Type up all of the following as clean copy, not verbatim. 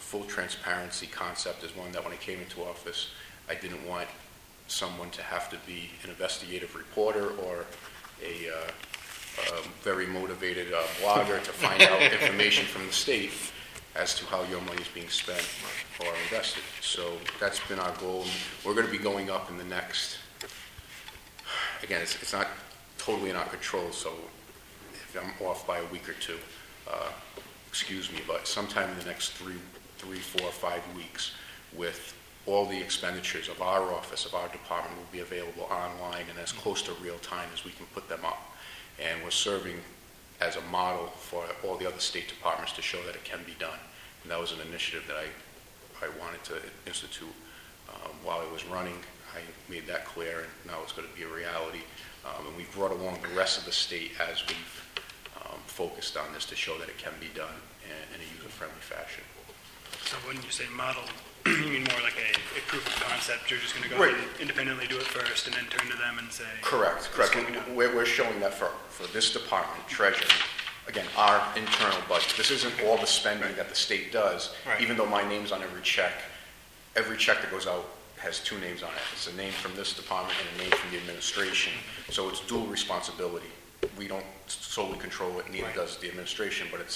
full transparency concept is one that when I came into office, I didn't want someone to have to be an investigative reporter or a very motivated blogger to find out information from the state as to how your money is being spent or invested. So that's been our goal. We're going to be going up in the next, again, it's not totally in our control, so if I'm off by a week or two, excuse me, but sometime in the next 3, 4, 5 weeks, with all the expenditures of our office, of our department, will be available online and as close to real time as we can put them up. And we're serving as a model for all the other state departments to show that it can be done. And that was an initiative that I wanted to institute while I was running. I made that clear, and now it's going to be a reality. And we've brought along the rest of the state as we've focused on this to show that it can be done in a user-friendly fashion. So when you say model, you mean more like a proof of concept? You're just going to go right. and independently do it first and then turn to them and say... Correct. We're showing that for this department, Treasury, again, our internal budget. This isn't all the spending that the state does, even though my name's on every check that goes out has 2 names on it. It's a name from this department and a name from the administration. So it's dual responsibility. We don't solely control it, neither does the administration, but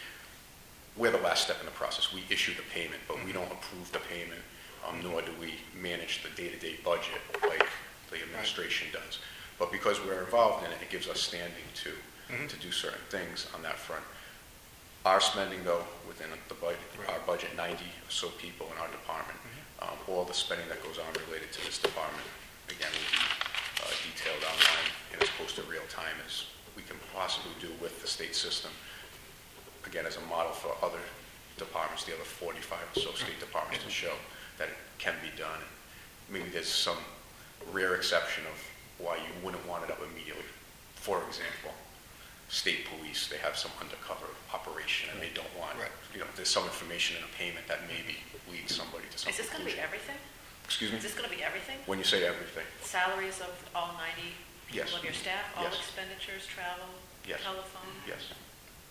we're the last step in the process. We issue the payment, but we don't approve the payment, nor do we manage the day-to-day budget like the administration does. But because we're involved in it, it gives us standing to do certain things on that front. Our spending, though, within the budget, our budget, 90 or so people in our department, all the spending that goes on related to this department, again, will be detailed online and as close to real time as we can possibly do with the state system. Again, as a model for other departments, the other 45 or so state departments, to show that it can be done. And maybe there's some rare exception of why you wouldn't want it up immediately. For example, state police, they have some undercover operation and they don't want, there's some information in a payment that maybe leads somebody to something. Is this going to be everything? Excuse me? Is this going to be everything? When you say everything? Salaries of all 90 people Yes. of your staff, all Yes. expenditures, travel, Yes. telephone? Yes.